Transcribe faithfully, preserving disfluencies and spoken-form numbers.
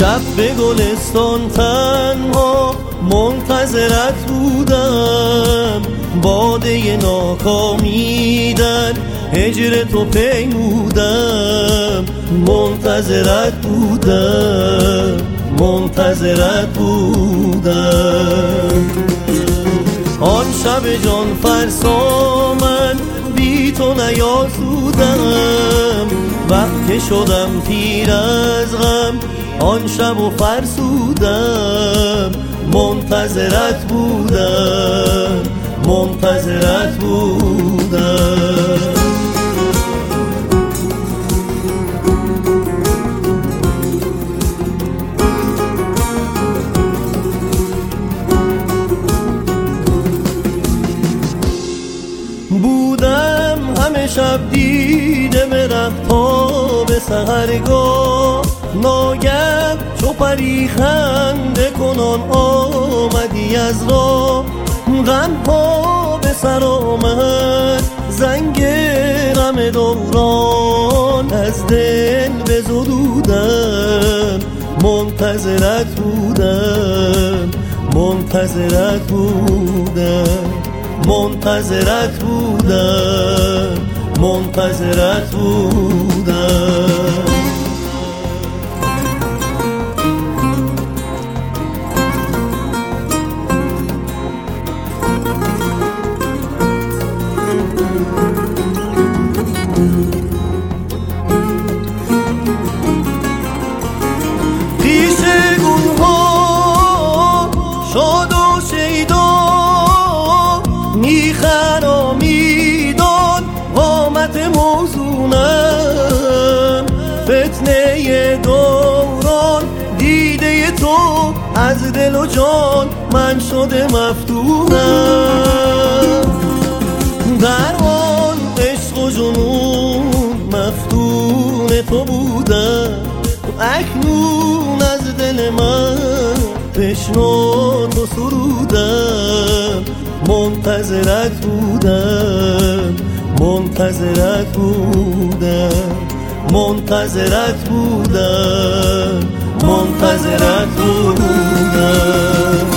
شب به گلستان تنها منتظرت بودم، باده ناکامی در هجر تو پیمودم. منتظرت بودم، منتظرت بودم. آن شب جان فرسا من بی تو نیاسودم، وقت که شدم پیر از غم آن شب و فرسودم. منتظرت بودم، منتظرت بودم. بودم همه شب دیده به رفتا به سحرگاه، ناگه چو پری خنده کنان آمدی از راه. غم ها به سر آمد زنگ غم دوران، از دل بزدودم. منتظرت بودم، منتظرت بودم، منتظرت بودم، منتظرت بودم. پیش گلها شاد و شیدا میخرامیدان قامت موزونم. فتنه دوران دیده تو از دل و جان من شده مفتونم. در آن عشق و جنون مفتون تو بودم، اکنون از دل من تشنه تو سرودم. منتظرت بودم، منتظرت بودم، منتظرت بودم، منتظرت بودم.